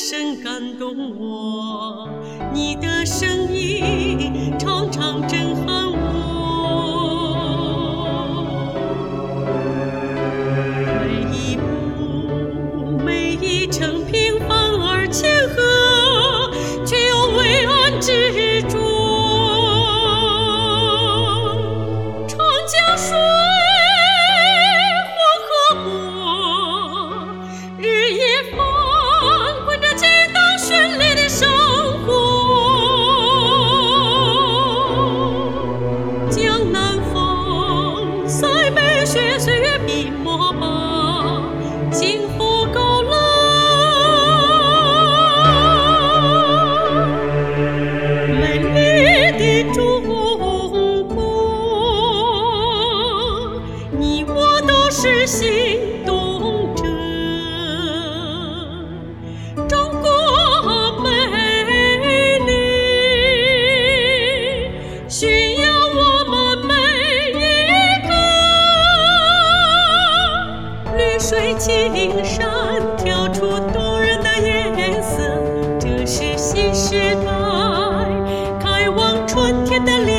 深感动我，你的声音常常震撼我。每一步，每一程平凡而谦和，却又伟岸执着。长江水，黄河波，日夜翻滚着激荡绚丽的生活。江南风，塞北雪，岁月笔墨吧，幸福高楼。美丽的中国，你我都是心动者。中国美丽，需要我们每一个。绿水青山，跳出动人的颜色，这是新时代开往春天的脸。